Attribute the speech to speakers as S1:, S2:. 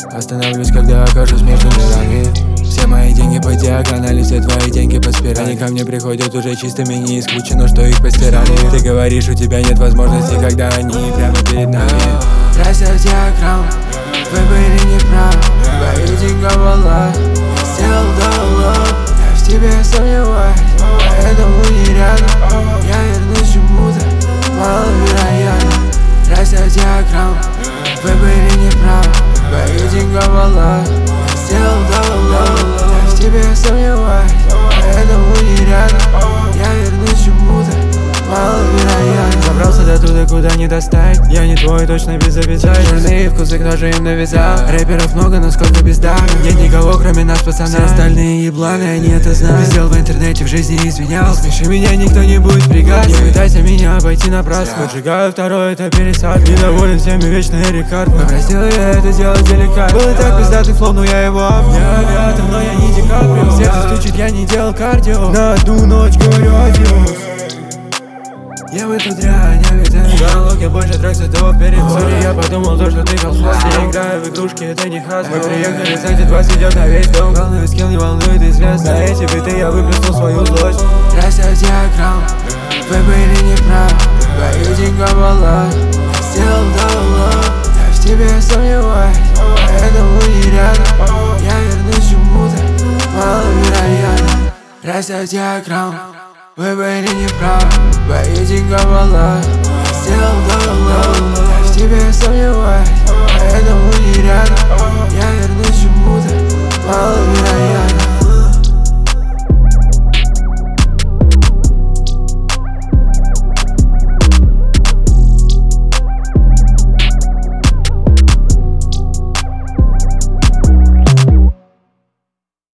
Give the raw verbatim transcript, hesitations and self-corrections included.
S1: Остановлюсь, когда окажусь между мирами. Все мои деньги по диагонали, все твои деньги по спирали. Они ко мне приходят уже чистыми, не исключено, что их постирали. Ты говоришь, у тебя нет возможности, когда они прямо перед нами.
S2: Бросаю диаграмму, вы были неправы. Твои деньговала сделал давно. Я в тебе сомневаюсь, поэтому не рядом. Я вернусь чему-то, маловероятно. Бросаю диаграмму, вы были неправы. Твои деньговала сделал давно. Я в тебе сомневаюсь, поэтому не рядом. Я вернусь чему-то, маловероятно.
S1: Забрался до туда, куда не достать. Я не твой, точно без обещаний. Жирные вкусы, кто же им навязал? Рэперов много, но сколько бездарных. Нет никого, кроме нас, пацана. Все остальные ебланы, они это знают. Пиздел в интернете, в жизни извинял. Смеши меня, никто не будет пригать. Не пытайся меня обойти напрасно. Поджигаю второй, это пересад. Недоволен всеми, вечный Рикард. Попросил я это делать деликатно. Было так пиздатый флоу, но я его обнял. Я авиатор, но я не Ди Каприо. Сердце стучит, я не делал кардио. На одну ночь говорю адиос.
S2: Я в эту дрянь, я ведь это
S1: Дорог, я больше трек с этого вперед. Сори, я подумал то, что ты колхоз. Я играю в игрушки, это не хас. Мы приехали, кстати, два идет на весь дом. Главный скилл не волнует известно. На эти биты я выплеснул свою злость.
S2: Бросаю диаграмму, вы были неправы. Твои деньговала сделал давно. Я в тебе сомневаюсь, поэтому не рядом. Я вернусь чему-то, маловероятно. Бросаю диаграмму, вы были неправы. Твои деньговала сделал давно. Я в тебе сомневаюсь,